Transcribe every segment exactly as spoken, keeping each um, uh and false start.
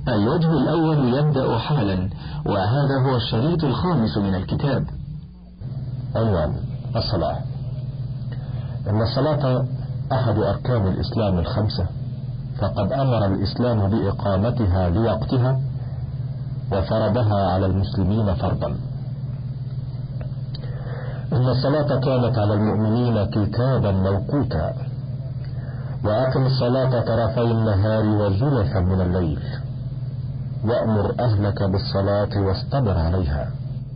الوجه الأول يبدأ حالا، وهذا هو الشريط الخامس من الكتاب. عنوان: الصلاة. إن الصلاة أحد أركان الإسلام الخمسة، فقد أمر الإسلام بإقامتها لوقتها وفرضها على المسلمين فرضا. إن الصلاة كانت على المؤمنين كتابا موقوتا، وأقم الصلاة طرفي النهار وزلفا من الليل، وأمر أهلك بالصلاة واصطبر عليها.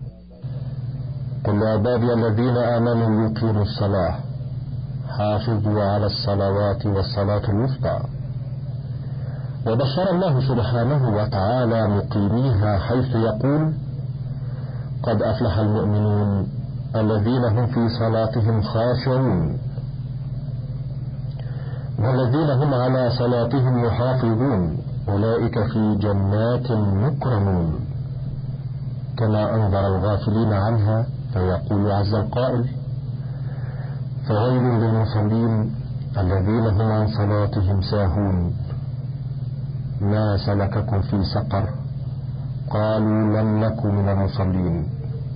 قل لعبادي الذين آمنوا يقيموا الصلاة، حافظوا على الصلوات والصلاة الوسطى. وبشر الله سبحانه وتعالى مقيميها حيث يقول: قد أفلح المؤمنون الذين هم في صلاتهم خاشعون والذين هم على صلاتهم يحافظون أولئك في جنات مكرمون. كما أنذر الغافلين عنها فيقول عز القائل: فويل للمصلين الذين هم عن صلاتهم ساهون ما سلككم في سقر قالوا لم نك من المصلين.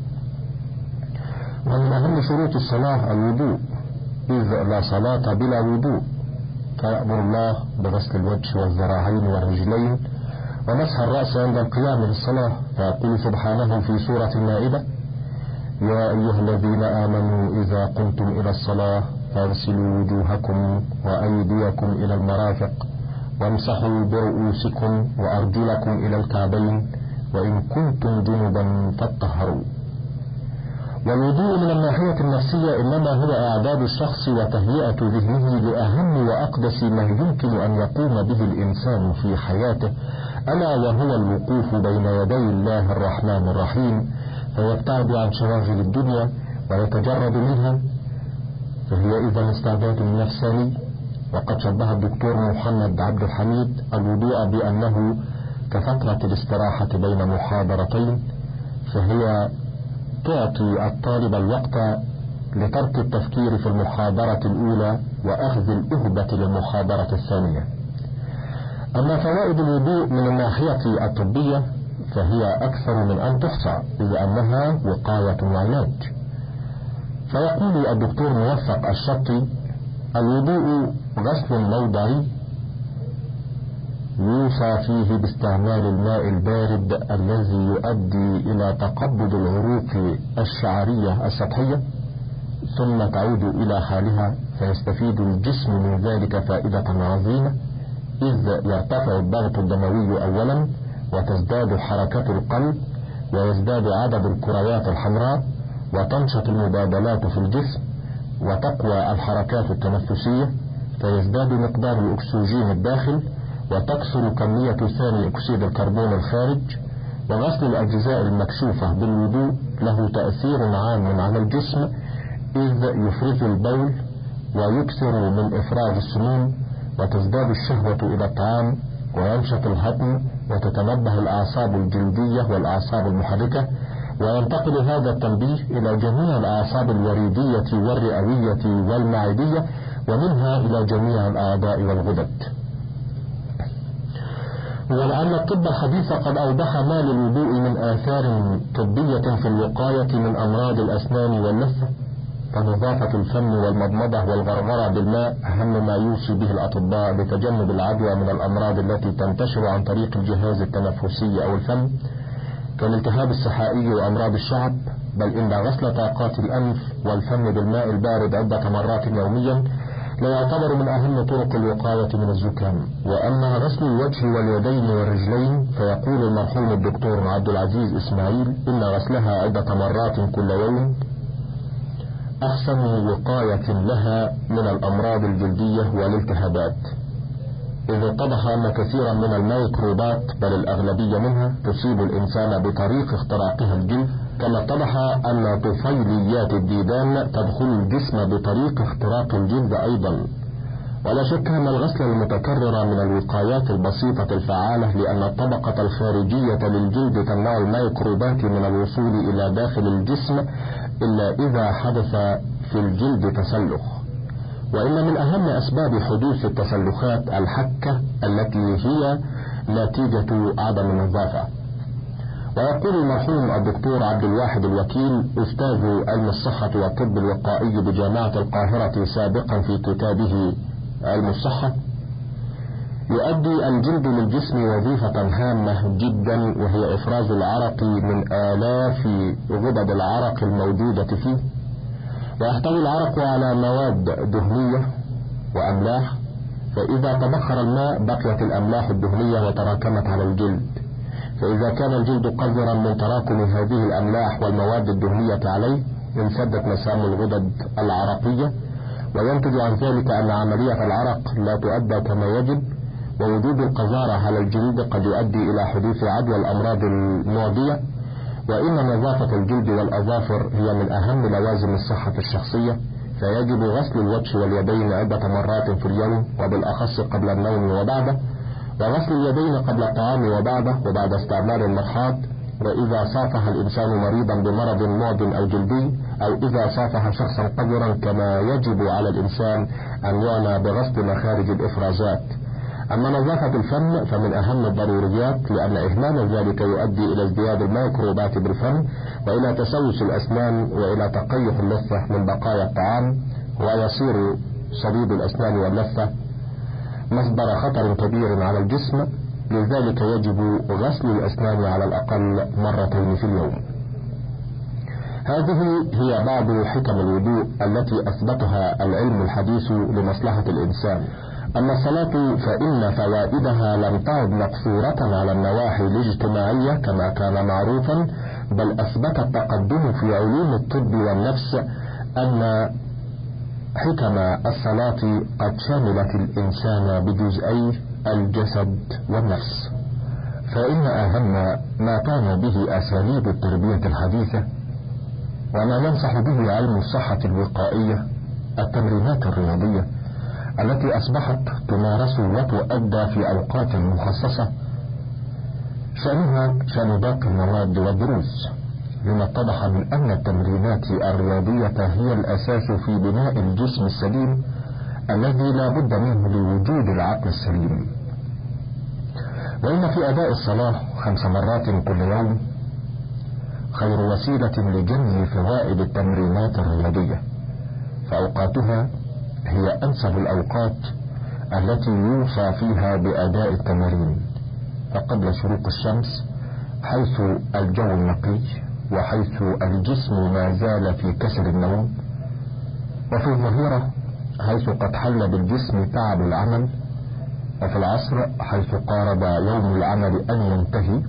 ومن أهم شروط الصلاة الوضوء، إذ لا صلاة بلا وضوء، فيأمر الله بغسل الوجه والذراعين والرجلين ومسح الرأس عند القيام للصلاة، فيقول سبحانه في سورة المائدة: يا أيها الذين آمنوا إذا قمتم إلى الصلاة فاغسلوا وجوهكم وأيديكم إلى المرافق وامسحوا برؤوسكم وأرجلكم إلى الكعبين وإن كنتم جنبا فاطهروا. والوضوء من الناحية النفسية إنما هو إعداد الشخص وتهيئة ذهنه لأهم وأقدس ما يمكن أن يقوم به الإنسان في حياته، ألا وهو الوقوف بين يدي الله الرحمن الرحيم، فيبتعد عن شواغل الدنيا ويتجرد منها. فهي إذا استعداد نفساني. وقد شبه الدكتور محمد عبد الحميد الوضوء بأنه كفترة الاستراحة بين محاضرتين، فهي تعطي الطالب الوقت لترك التفكير في المحاضرة الأولى وأخذ الأهبة للمحاضرة الثانية. أما فوائد الوضوء من الناحية الطبية فهي أكثر من أن تحصى، إذ أنها وقاية وعلاج. فيقول الدكتور موفق الشطي: الوضوء غسل موضعي يوصى فيه باستعمال الماء البارد الذي يؤدي إلى تقبض العروق الشعرية السطحية ثم تعود إلى حالها، فيستفيد الجسم من ذلك فائدة عظيمة، إذ يرتفع الضغط الدموي أولا، وتزداد حركة القلب، ويزداد عدد الكريات الحمراء، وتنشط المبادلات في الجسم، وتقوى الحركات التنفسية، فيزداد مقدار الأكسجين الداخل، وتكثر كمية ثاني أكسيد الكربون الخارج. وغسل الأجزاء المكشوفة بالوضوء له تأثير عام على الجسم، إذ يفرز البول ويكثر من إفراز السموم، وتزداد الشهوة إلى الطعام، وينشط الهضم، وتتنبه الأعصاب الجلدية والأعصاب المحركة، وينتقل هذا التنبيه إلى جميع الأعصاب الوريدية والرئوية والمعدية، ومنها إلى جميع الأعضاء والغدد. ولعل الطب الحديث قد أوضح ما للوضوء من آثار طبية في الوقاية من أمراض الأسنان واللثة، فنظافة الفم والمضمضة والغرغرة بالماء أهم ما يوصي به الأطباء لتجنب العدوى من الأمراض التي تنتشر عن طريق الجهاز التنفسي أو الفم، كالالتهاب السحائي وأمراض الشعب. بل إن غسل طاقات الأنف والفم بالماء البارد عدة مرات يوميا لا يعتبر من أهم طرق الوقاية من الزكام. وأما غسل الوجه واليدين والرجلين فيقول المرحوم الدكتور عبد العزيز إسماعيل إن غسلها عدة مرات كل يوم أحسن وقاية لها من الأمراض الجلدية والالتهابات، إذ اتضح أن كثيرا من الميكروبات بل الأغلبية منها تصيب الإنسان بطريق اختراقها الجلد، كما اتضح أن طفيليات الديدان تدخل الجسم بطريق اختراق الجلد أيضا. ولا شك أن الغسل المتكرر من الوقايات البسيطة الفعالة، لأن الطبقة الخارجية للجلد تمنع الميكروبات من الوصول إلى داخل الجسم إلا إذا حدث في الجلد تسلخ. وإن من أهم أسباب حدوث التسلخات الحكة التي هي نتيجة عدم النظافة. ويقول المرحوم الدكتور عبد الواحد الوكيل أستاذ علم الصحة والطب الوقائي بجامعة القاهرة سابقا في كتابه علم الصحة: يؤدي الجلد للجسم وظيفة هامة جدا، وهي إفراز العرق من آلاف غدد العرق الموجودة فيه، ويحتوي العرق على مواد دهنية وأملاح، فإذا تبخر الماء بقيت الأملاح الدهنية وتراكمت على الجلد، فإذا كان الجلد قذرا من تراكم هذه الأملاح والمواد الدهنية عليه انسدت مسام الغدد العرقية، وينتج عن ذلك أن عملية العرق لا تؤدى كما يجب، ووجود القذارة على الجلد قد يؤدي إلى حدوث عدوى الأمراض المعدية. وإن نظافة الجلد والأظافر هي من أهم لوازم الصحة الشخصية، فيجب غسل الوجه واليدين عدة مرات في اليوم، وبالأخص قبل النوم وبعده، وغسل اليدين قبل الطعام وبعده وبعد استعمال المرحاض، وإذا صافح الإنسان مريضا بمرض معد أو جلدي، أو إذا صافح شخصا قذرا، كما يجب على الإنسان أن يعنى بغسل مخارج الإفرازات. أما نظافة الفم فمن أهم الضروريات، لأن إهمال ذلك يؤدي إلى ازدياد الميكروبات بالفم، وإلى تسوس الأسنان، وإلى تقيح اللثة من بقايا الطعام، ويصير صديد الأسنان واللثة مصدر خطر كبير على الجسم. لذلك يجب غسل الأسنان على الأقل مرتين في اليوم. هذه هي بعض حكم الوضوء التي أثبتها العلم الحديث لمصلحة الإنسان. أما الصلاة فإن فوائدها لم تعد مقصورة على النواحي الاجتماعية كما كان معروفا، بل أثبت التقدم في علوم الطب والنفس أن حكم الصلاة قد شملت الإنسان بجزئي الجسد والنفس. فإن أهم ما كان به أساليب التربية الحديثة وما ينصح به علم الصحة الوقائية التمرينات الرياضية التي أصبحت تمارس وتؤدى في أوقات مخصصة، شأنها شأن باقي المواد والدروس، لما اتضح من أن التمرينات الرياضية هي الأساس في بناء الجسم السليم الذي لا بد منه لوجود العقل السليم. وإن في أداء الصلاة خمس مرات كل يوم خير وسيلة لجني فوائد التمرينات الرياضية، فأوقاتها هي أنسب الأوقات التي يوصى فيها بأداء التمارين، فقبل شروق الشمس حيث الجو النقي، وحيث الجسم ما زال في كسر النوم، وفي الظهيرة حيث قد حل بالجسم تعب العمل، وفي العصر حيث قارب يوم العمل أن ينتهي،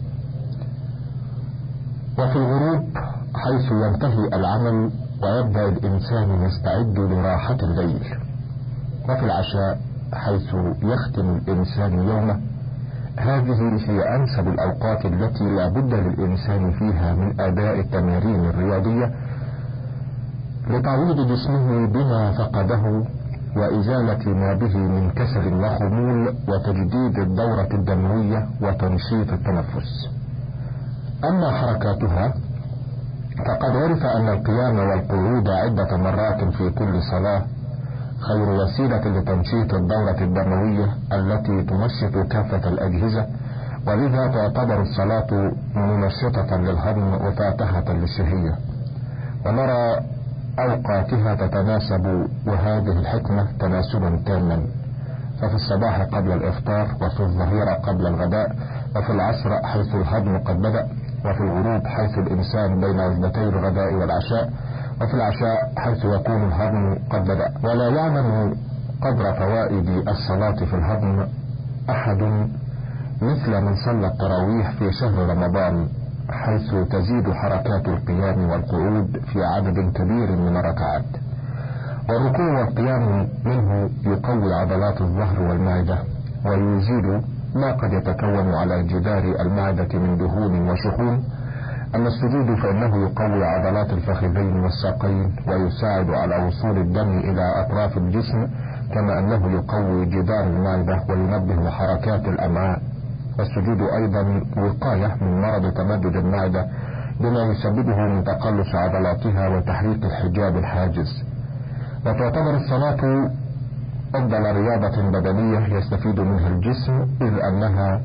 وفي الغروب حيث ينتهي العمل ويبدأ الإنسان يستعد لراحة الليل، وفي العشاء حيث يختم الإنسان يومه. هذه هي أنسب الأوقات التي لا بد للإنسان فيها من أداء التمارين الرياضية لتعويض جسمه بما فقده، وإزالة ما به من كسل وخمول، وتجديد الدورة الدموية وتنشيط التنفس. أما حركاتها فقد عرف أن القيام والقعود عدة مرات في كل صلاة خير وسيلة لتنشيط الدورة الدموية التي تنشط كافة الأجهزة، ولذا تعتبر الصلاة منشطة للهضم وفاتحة للشهية، ونرى أوقاتها تتناسب، وهذه الحكمة تناسبا تاما، ففي الصباح قبل الإفطار، وفي الظهيرة قبل الغداء، وفي العصر حيث الهضم قد بدأ، وفي الغروب حيث الإنسان بين وجبتي الغداء والعشاء، وفي العشاء حيث يكون الهضم قد بدأ. ولا يعلم قدر فوائد الصلاة في الهضم أحد مثل من صلى التراويح في شهر رمضان، حيث تزيد حركات القيام والقعود في عدد كبير من الركعات، والركوع والقيام منه يقوي عضلات الظهر والمعدة، ويزيل ما قد يتكون على جدار المعدة من دهون وشحوم. أما السجود فإنه يقوي عضلات الفخذين والساقين، ويساعد على وصول الدم إلى أطراف الجسم، كما أنه يقوي جدار المعدة وينبه حركات الأمعاء. والسجود أيضا وقاية من مرض تمدد المعدة بما يسببه من تقلص عضلاتها وتحريك الحجاب الحاجز. وتعتبر الصلاة أفضل رياضة بدنية يستفيد منها الجسم، إذ أنها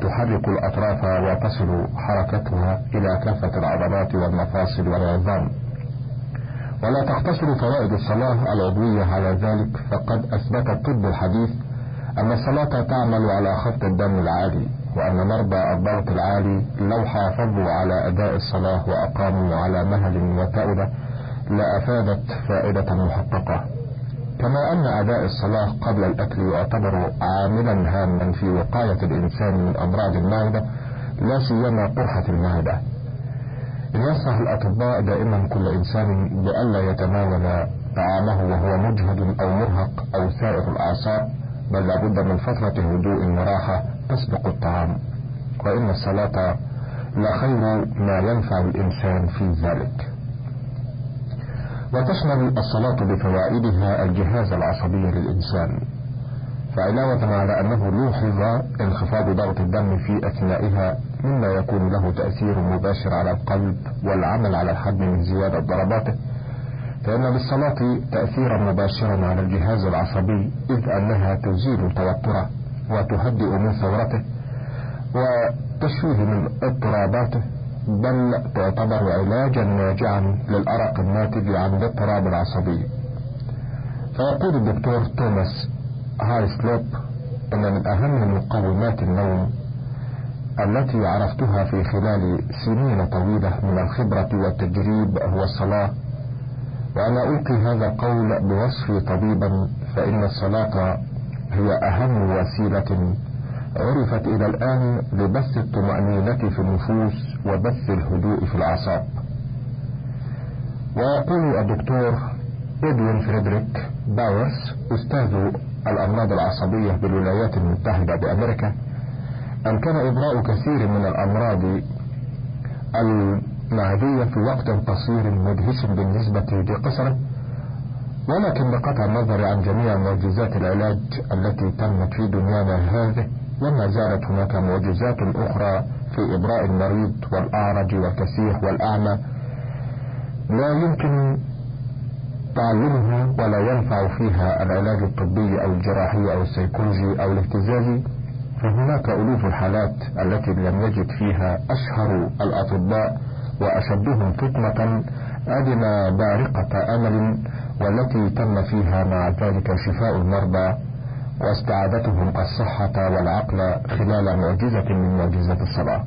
تحرك الأطراف وتصل حركتها إلى كافة العضلات والمفاصل والعظام. ولا تقتصر فوائد الصلاة العضوية على ذلك، فقد أثبت الطب الحديث أن الصلاة تعمل على خفض الدم العالي، وأن مرضى الضغط العالي لو حافظوا على أداء الصلاة وأقاموا على مهل وتأودة لأفادت فائدة محققة. كما أن أداء الصلاة قبل الأكل يعتبر عاملا هاما في وقاية الإنسان من أمراض المعدة، لا سيما قرحة المعدة. ينصح الأطباء دائما كل إنسان بألا يتناول طعامه وهو مجهد أو مرهق أو سائر الأعصاب، بل لابد من فترة هدوء وراحة تسبق الطعام، وإن الصلاة لخير ما ينفع الإنسان في ذلك. وتشمل الصلاة بفوائدها الجهاز العصبي للإنسان، فعلاوة على أنه لوحظ انخفاض ضغط الدم في أثنائها مما يكون له تأثير مباشر على القلب والعمل على الحد من زيادة ضرباته، فإن للصلاة تأثيرا مباشرا على الجهاز العصبي، إذ أنها تزيل توتره وتهدئ من ثورته وتشفيه من اضطراباته، بل تعتبر علاجا ناجعا للأرق الناتج عن الاضطراب العصبي. فيقول الدكتور توماس هايسلوب إن من أهم مقومات النوم التي عرفتها في خلال سنين طويلة من الخبرة والتجريب هو الصلاة، وأنا ألقي هذا القول بوصفي طبيبا، فإن الصلاة هي أهم وسيلة عرفت إلى الآن لبث الطمأنينة في النفوس وبث الهدوء في الأعصاب. ويقول الدكتور إدوين فريدريك باورس أستاذ الأمراض العصبية بالولايات المتحدة بأمريكا: أمكن إبراء كثير من الأمراض المعدية في وقت قصير مدهش بالنسبة لقصره، ولكن بقطع النظر عن جميع معجزات العلاج التي تمت في دنيانا هذه، وما زالت هناك معجزات أخرى في إبراء المريض والأعرج والكسيح والأعمى لا يمكن تعلمها ولا ينفع فيها العلاج الطبي أو الجراحي أو السيكولوجي أو الاهتزازي. فهناك ألوف الحالات التي لم يجد فيها أشهر الأطباء وأشدهم فطنة أدنى بارقة أمل، والتي تم فيها مع ذلك شفاء المرضى واستعادتهم الصحة والعقل خلال معجزة من معجزات الصلاة.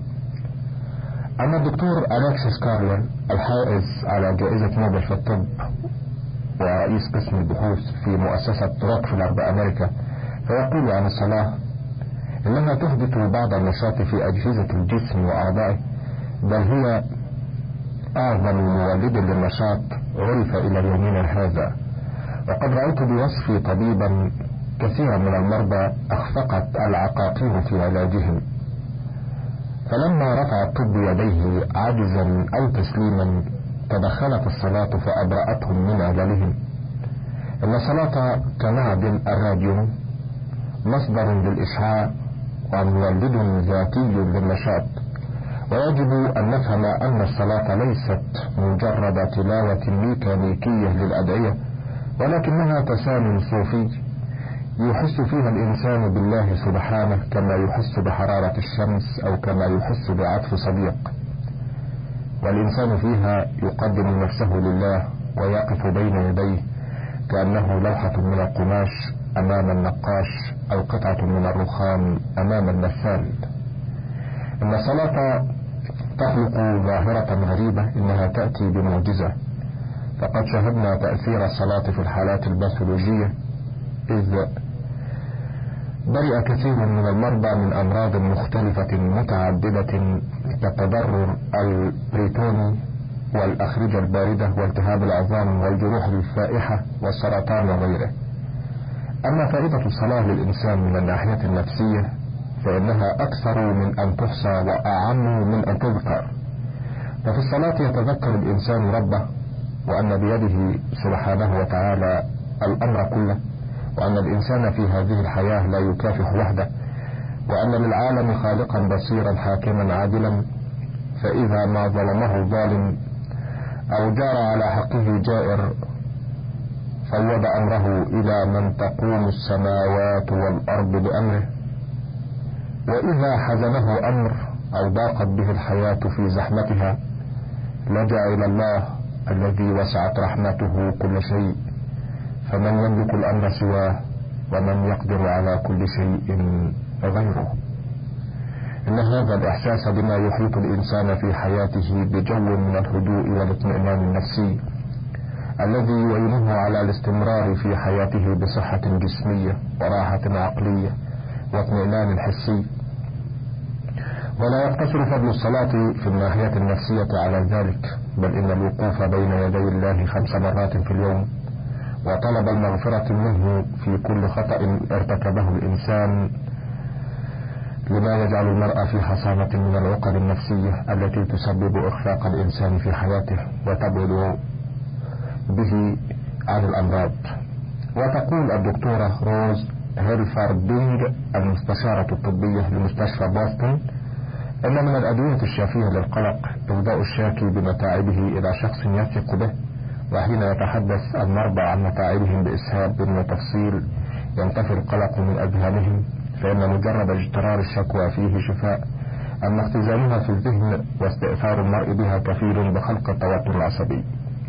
أما الدكتور أليكسيس كارلر الحائز على جائزة نوبل في الطب ورئيس قسم البحوث في مؤسسة روكفلر بأمريكا، فيقول عن الصلاة إنها تحدث بعض النشاط في أجهزة الجسم وأعضائه، بل هي أعظم مولد للنشاط عرف إلى يومنا هذا. وقد رأيت بوصفي طبيبا كثيرا من المرضى أخفقت العقاقير في علاجهم، فلما رفع الطب يديه عاجزا أو تسليما تدخلت الصلاة فأبرأتهم من عللهم. إن الصلاة كمعدن الراديوم، مصدر للإشعاع ومولد ذاتي للنشاط. ويجب أن نفهم أن الصلاة ليست مجرد تلاوة ميكانيكية للأدعية، ولكنها تسامي صوفي يحس فيها الإنسان بالله سبحانه كما يحس بحرارة الشمس أو كما يحس بعطف صديق، والإنسان فيها يقدم نفسه لله ويقف بين يديه كأنه لوحة من القماش أمام النقاش أو قطعة من الرخام أمام المثال. إن الصلاة تخلق ظاهرة غريبة، إنها تأتي بمعجزة، فقد شاهدنا تأثير الصلاة في الحالات الباثولوجية، إذ برئ كثير من المرضى من أمراض مختلفة متعددة كالتضرر البريتوني والأخرجة الباردة والتهاب العظام والجروح الفائحة والسرطان وغيره. أما فائدة الصلاة للإنسان من الناحية النفسية فإنها أكثر من أن تحصى وأعم من أن تذكر. ففي الصلاة يتذكر الإنسان ربه، وأن بيده سبحانه وتعالى الأمر كله، وأن الإنسان في هذه الحياة لا يكافح وحده، وأن للعالم خالقا بصيرا حاكما عادلا، فإذا ما ظلمه ظالم أو جار على حقه جائر فوض أمره إلى من تقوم السماوات والأرض بأمره، وإذا حزنه أمر أو ضاقت به الحياة في زحمتها لجأ إلى الله الذي وسعت رحمته كل شيء، فمن يملك الأمر سواه ومن يقدر على كل شيء غيره. إن هذا الإحساس بما يحيط الإنسان في حياته بجو من الهدوء والاطمئنان النفسي الذي يعينه على الاستمرار في حياته بصحة جسمية وراحة عقلية واطمئنان حسي. ولا يقتصر فضل الصلاة في الناحية النفسية على ذلك، بل إن الوقوف بين يدي الله خمس مرات في اليوم وطلب المغفرة منه في كل خطأ ارتكبه الإنسان لما يجعل المرء في حصانة من العقد النفسية التي تسبب إخفاق الإنسان في حياته وتبعد به عن الأمراض. وتقول الدكتورة روز هيلفاردينج المستشارة الطبية لمستشفى بوسطن إن من الأدوية الشافية للقلق إفضاء الشاكي بمتاعبه إلى شخص يثق به، وحين يتحدث المرضى عن متاعبهم بإسهاب وتفصيل ينتفي القلق من أذهانهم، فإن مجرد اجترار الشكوى فيه شفاء، أما اختزالها في الذهن واستئثار المرء بها كفيل بخلق التوتر العصبي.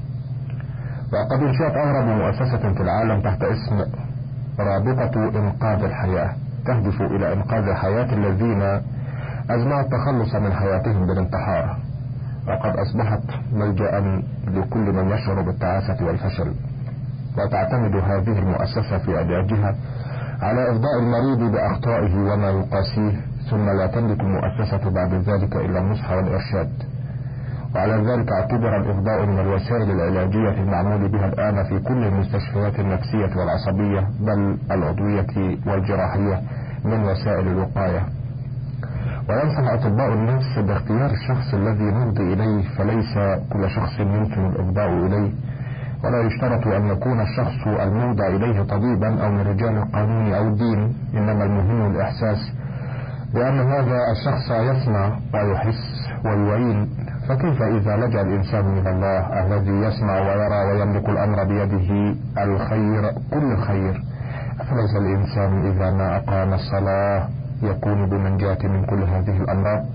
وقد انشأت أغرب مؤسسة في العالم تحت اسم رابطة إنقاذ الحياة، تهدف إلى إنقاذ حياة الذين أزمعوا التخلص من حياتهم بالانتحار، وقد أصبحت ملجأ لكل من يشعر بالتعاسة والفشل. وتعتمد هذه المؤسسة في علاجها على إفضاء المريض بأخطائه وما يقاسيه، ثم لا تملك المؤسسة بعد ذلك إلا النصح والإرشاد. وعلى ذلك اعتبر الإفضاء من الوسائل العلاجية المعمول بها الآن في كل المستشفيات النفسية والعصبية بل العضوية والجراحية من وسائل الوقاية. وينصح أطباء النفس باختيار الشخص الذي نفضي إليه، فليس كل شخص يمكن الإفضاء إليه، ولا يشترط أن يكون الشخص الموضع إليه طبيبا أو من رجال القانون أو الدين، إنما المهم الإحساس بأن هذا الشخص يسمع ويحس ويعين. فكيف إذا لجأ الإنسان إلى الله الذي يسمع ويرى ويملك الأمر بيده الخير كل خير؟ أفليس الإنسان إذا ما أقام الصلاة يكون بمنجاة من كل هذه الأمراض؟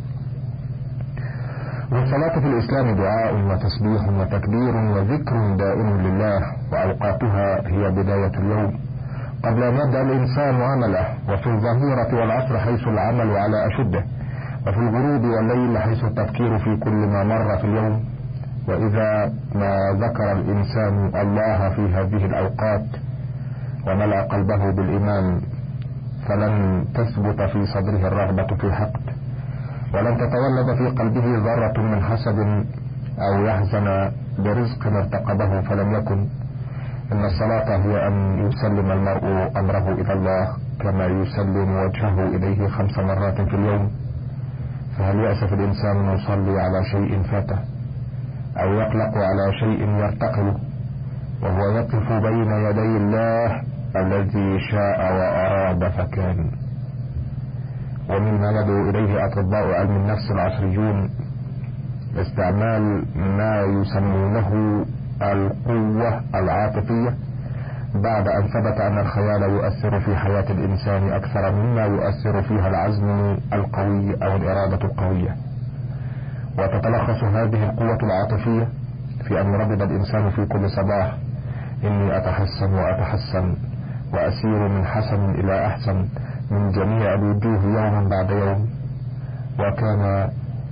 والصلاة في الإسلام دعاء وتسبيح وتكبير وذكر دائم لله، وأوقاتها هي بداية اليوم قبل أن يبدأ الإنسان عمله، وفي الظهيرة والعصر حيث العمل على أشده، وفي الغروب والليل حيث التفكير في كل ما مر في اليوم. وإذا ما ذكر الإنسان الله في هذه الأوقات وملأ قلبه بالإيمان فلن تثبت في صدره الرغبة في حقد، ولن تتولد في قلبه ذرة من حسد أو يحزن برزق ارتقبه فلم يكن. إن الصلاة هي أن يسلم المرء أمره إلى الله كما يسلم وجهه إليه خمس مرات في اليوم. فهل يأسف الإنسان أن يصلي على شيء فاته أو يقلق على شيء يرتقله وهو يقف بين يدي الله الذي شاء وأراد فكان؟ ومما يدعو إليه أطباء علم النفس العصريون استعمال ما يسمونه القوة العاطفية، بعد أن ثبت أن الخيال يؤثر في حياة الإنسان أكثر مما يؤثر فيها العزم القوي أو الإرادة القوية. وتتلخص هذه القوة العاطفية في أن يردد الإنسان في كل صباح: إني أتحسن وأتحسن وأسير من حسن إلى أحسن من جميع الوجوه يوما بعد يوم. وكان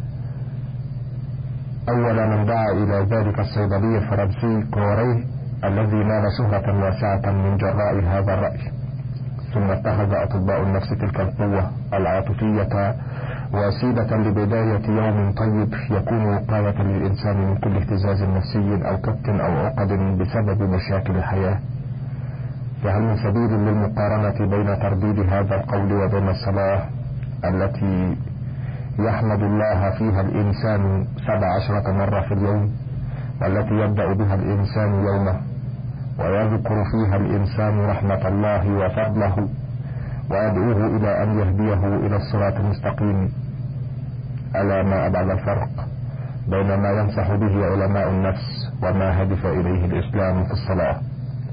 أول من دعا إلى ذلك الصيدلي الفرنسي كوريه الذي نال شهرة واسعة من جراء هذا الرأي. ثم اتخذ أطباء النفس تلك القوة العاطفية وسيلة لبداية يوم طيب يكون وقاية للإنسان من كل اهتزاز نفسي أو كبت أو عقد بسبب مشاكل الحياة. فهل من سبيل للمقارنة بين ترديد هذا القول وبين الصلاة التي يحمد الله فيها الإنسان سبع عشرة مرة في اليوم، والتي يبدأ بها الإنسان يومه ويذكر فيها الإنسان رحمة الله وفضله ويدعوه إلى أن يهديه إلى الصراط المستقيم؟ ألا ما أبعد الفرق بين ما ينصح به علماء النفس وما هدف إليه الإسلام في الصلاة.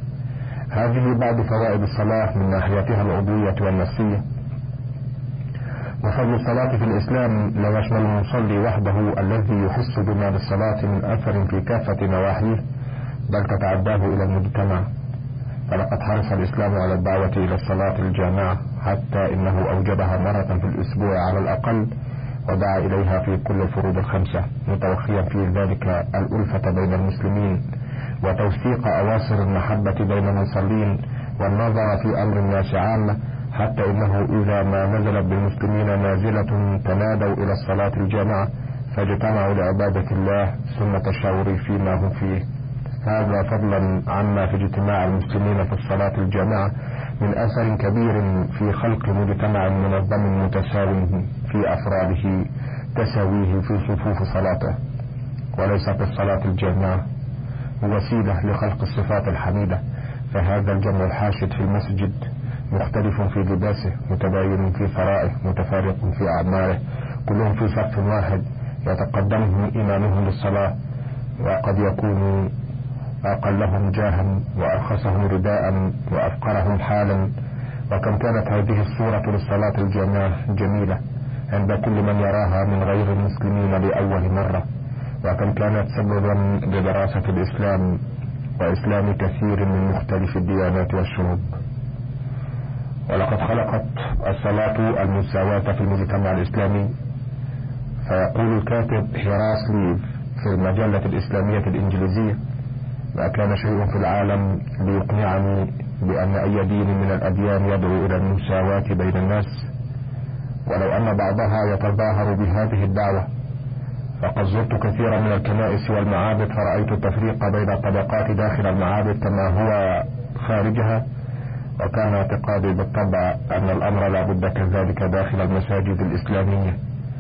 هذه بعض فوائد الصلاة من ناحيتها العضوية والنفسية. وفضل الصلاة في الإسلام لا يشمل المصلي وحده الذي يحس بما للصلاة من أثر في كافة نواحيه، بل تتعداه إلى المجتمع. فلقد حرص الإسلام على الدعوة إلى الصلاة الجامعة، حتى إنه أوجبها مرة في الأسبوع على الأقل، ودعا إليها في كل الفروض الخمسة، متوخيا في ذلك الألفة بين المسلمين وتوثيق أواصر المحبة بين المصلين والنظر في أمر الناس عامة، حتى إنه إذا ما نزلت بالمسلمين نازلة تنادوا إلى الصلاة الجامعة فاجتمعوا لعبادة الله ثم تشاوروا فيما هم فيه. هذا فضلا عما في اجتماع المسلمين في الصلاة الجامعة من أثر كبير في خلق مجتمع منظم متساو في أفراده تساويه في صفوف صلاته. وليست الصلاة الجامعة وسيلة لخلق الصفات الحميدة، فهذا الجمع الحاشد في المسجد مختلف في لباسه، متباين في ثرائه، متفارق في أعماله، كلهم في صف واحد يتقدمهم إمامهم للصلاة، وقد يكون أقلهم جاها وأرخصهم رداء وأفقرهم حالا. وكم كانت هذه الصورة للصلاة الجامعة جميلة عند كل من يراها من غير المسلمين لأول مرة، وكم كانت سببا لدراسة الإسلام وإسلام كثير من مختلف الديانات والشعوب. ولقد خلقت الصلاة المساواة في المجتمع الإسلامي. فيقول الكاتب هيراس ليف في المجلة الإسلامية الإنجليزية: ما كان شيء في العالم ليقنعني بأن أي دين من الأديان يدعو إلى المساواة بين الناس، ولو أن بعضها يتظاهر بهذه الدعوة. فقد زرت كثيرا من الكنائس والمعابد فرأيت التفريق بين الطبقات داخل المعابد كما هو خارجها، وكان اعتقادي بالطبع أن الأمر لا بد كذلك داخل المساجد الإسلامية.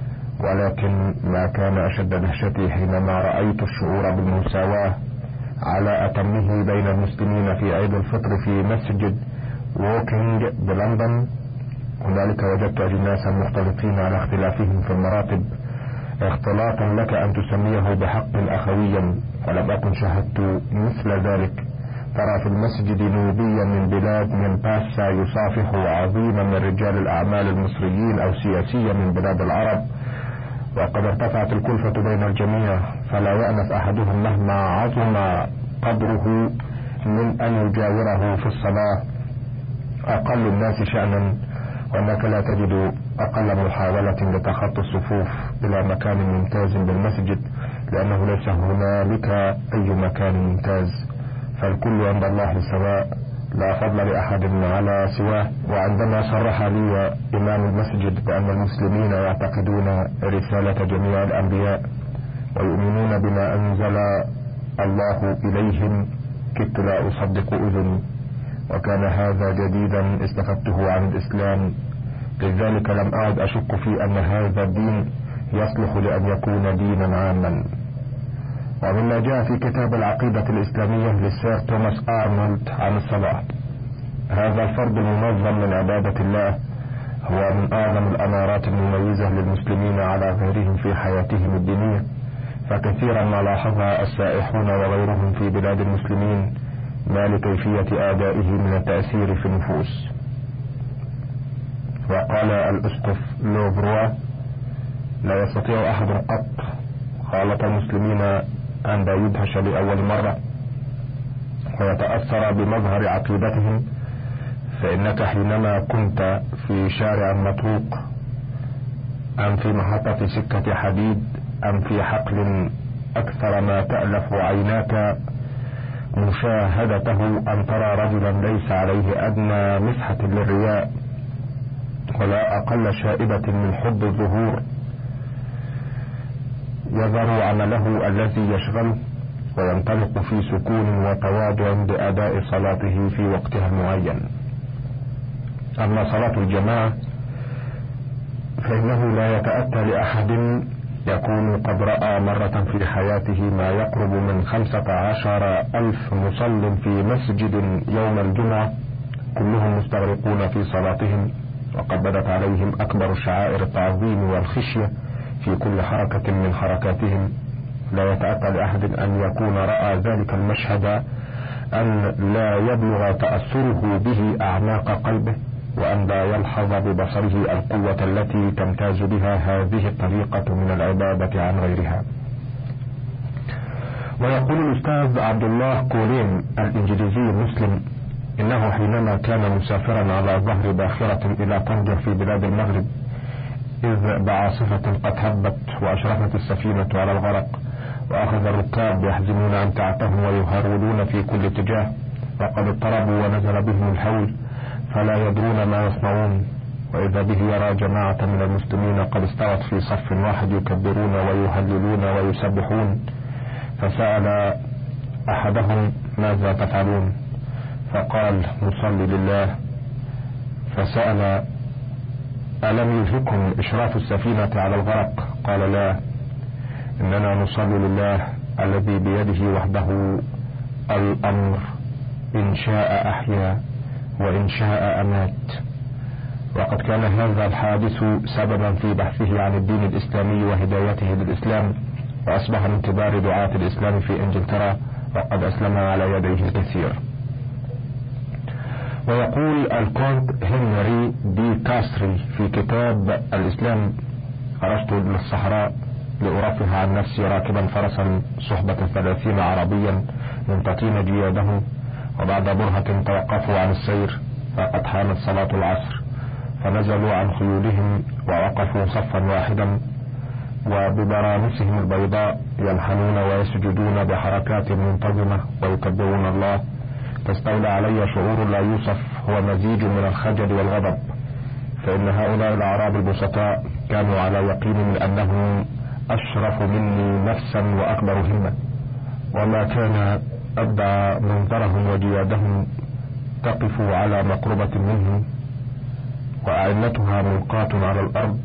ولكن ما كان أشد دهشتي حينما رأيت الشعور بالمساواة على أتمه بين المسلمين في عيد الفطر في مسجد ووكينج بلندن. هنالك وجدت أجناسا مختلطين على اختلافهم في المراتب، اختلاطا لك أن تسميه بحق أخويا، ولم أكن شاهدت مثل ذلك. ترى في المسجد نوبيا من بلاد من باسا يصافح عظيما من رجال الأعمال المصريين أو سياسيا من بلاد العرب، وقد ارتفعت الكلفة بين الجميع، فلا يأنف أحدهم مهما عظم قدره من أن يجاوره في الصلاة أقل الناس شأنا، وأنك لا تجد أقل محاولة لتخطي الصفوف إلى مكان ممتاز بالمسجد، لأنه ليس هنالك أي مكان ممتاز، فالكل عند الله سواء، لا فضل لأحد على سواه. وعندما صرح لي إمام المسجد بأن المسلمين يعتقدون رسالة جميع الأنبياء ويؤمنون بما أنزل الله إليهم، كدت لا أصدق أذني، وكان هذا جديدا استفدته عن الإسلام. لذلك لم أعد أشك في أن هذا الدين يصلح لأن يكون دينا عاما. ومما جاء في كتاب العقيدة الإسلامية للسير توماس آرنولد عن الصلاة: هذا الفرض المنظم من عبادة الله هو من أعظم الأمارات المميزة للمسلمين على غيرهم في حياتهم الدينية، فكثيرا ما لاحظها السائحون وغيرهم في بلاد المسلمين ما لكيفية أدائه من التأثير في النفوس. وقال الأسقف لوفروا: لا يستطيع أحد قط خالط المسلمين أن لا يدهش لأول مرة ويتأثر بمظهر عقيدتهم، فإنك حينما كنت في شارع مطروق أم في محطة سكة حديد أم في حقل أكثر ما تألف عيناك مشاهدته أن ترى رجلا ليس عليه أدنى مسحة للرياء ولا أقل شائبة من حب الظهور، يذر عمله الذي يشغله وينطلق في سكون وتواضع بأداء صلاته في وقتها المعين. أما صلاة الجماعة فإنه لا يتأتى لأحد يكون قد رأى مرة في حياته ما يقرب من خمسة عشر ألف مصل في مسجد يوم الجمعة كلهم مستغرقون في صلاتهم، وقد بدت عليهم أكبر شعائر التعظيم والخشية في كل حركة من حركاتهم. لا يتأتى لأحد أن يكون رأى ذلك المشهد أن لا يبلغ تأثره به أعماق قلبه، وأن لا يلحظ ببصره القوة التي تمتاز بها هذه الطريقة من العبادة عن غيرها. ويقول الأستاذ عبد الله كولين الإنجليزي المسلم إنه حينما كان مسافرا على ظهر باخرة إلى طنجة في بلاد المغرب إذ بعاصفة قد هبت وأشرفت السفينة على الغرق، وأخذ الركاب يحزمون أمتعتهم ويهرولون في كل اتجاه، وقد اضطربوا ونزل بهم الحول فلا يدرون ما يصنعون، وإذا به يرى جماعة من المسلمين قد استوت في صف واحد يكبرون ويهللون ويسبحون، فسأل أحدهم ماذا تفعلون؟ فقال نصلي لله. فسأل ألم يلهكم إشراف السفينة على الغرق؟ قال لا، إننا نصلي لله الذي بيده وحده الأمر، إن شاء أحيا وإن شاء أمات. وقد كان هذا الحادث سببا في بحثه عن الدين الإسلامي وهدايته للإسلام، وأصبح من كبار دعاة الإسلام في إنجلترا، وقد أسلم على يديه الكثير. ويقول الكونت هنري دي كاستري في كتاب الإسلام: خرجت للصحراء لأرفه عن نفسي راكبا فرسا صحبة ثلاثين عربيا منتطين جيادهم، وبعد برهة توقفوا عن السير فقد حانت صلاة العصر، فنزلوا عن خيولهم ووقفوا صفا واحدا، وببرانسهم البيضاء ينحنون ويسجدون بحركات منتظمة ويكبرون الله. تستولى علي شعور لا يوصف، هو مزيج من الخجل والغضب، فإن هؤلاء الأعراب البسطاء كانوا على يقين من أنهم أشرف مني نفسا وأكبر همة، وما كان أبدع منظرهم وجيادهم تقف على مقربة منهم وأعنتها ملقاة على الأرض،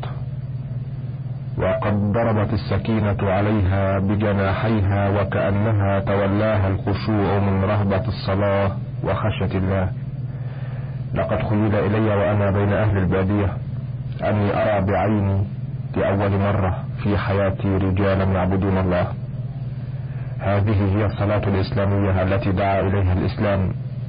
وقد ضربت السكينة عليها بجناحيها وكأنها تولاها الخشوع من رهبة الصلاة وخشية الله. لقد خيل إلي وأنا بين أهل البادية أني أرى بعيني لأول مرة في حياتي رجالا يعبدون الله. هذه هي الصلاة الإسلامية التي دعا إليها الإسلام،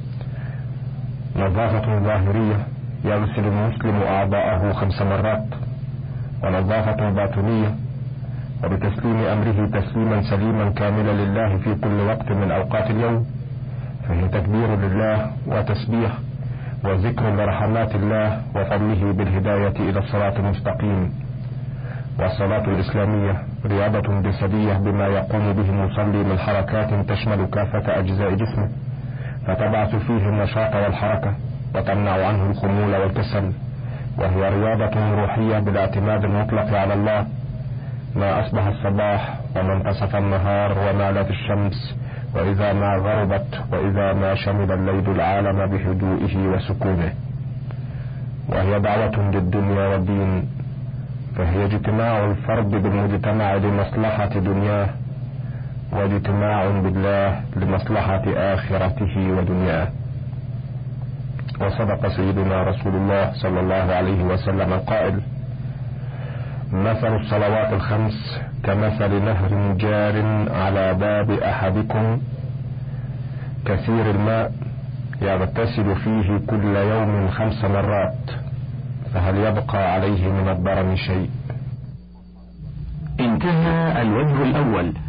نظافة ظاهرية يغسل المسلم أعضاءه خمس مرات، ونظافة باطنية، وبتسليم أمره تسليما سليما كاملا لله في كل وقت من أوقات اليوم، فهي تكبير لله وتسبيح وذكر لرحمات الله وفضله بالهداية إلى الصراط المستقيم. والصلاة الإسلامية رياضة جسدية بما يقوم به المصلي من حركات تشمل كافة أجزاء جسمه، فتبعث فيه النشاط والحركة وتمنع عنه الخمول والكسل، وهي رياضة روحية بالاعتماد المطلق على الله. ما أصبح الصباح وما انتصف النهار ومالت الشمس، وإذا ما غربت، وإذا ما شمل الليل العالم بهدوئه وسكونه. وهي دعوة للدنيا والدين، فهي اجتماع الفرد بالمجتمع لمصلحة دنياه، واجتماع بالله لمصلحة آخرته ودنياه. وصدق سيدنا رسول الله صلى الله عليه وسلم القائل: مثل الصلوات الخمس كمثل نهر جار على باب أحدكم كثير الماء يغتسل فيه كل يوم خمس مرات، فهل يبقى عليه من الضرر شيء؟ انتهى الوجه الأول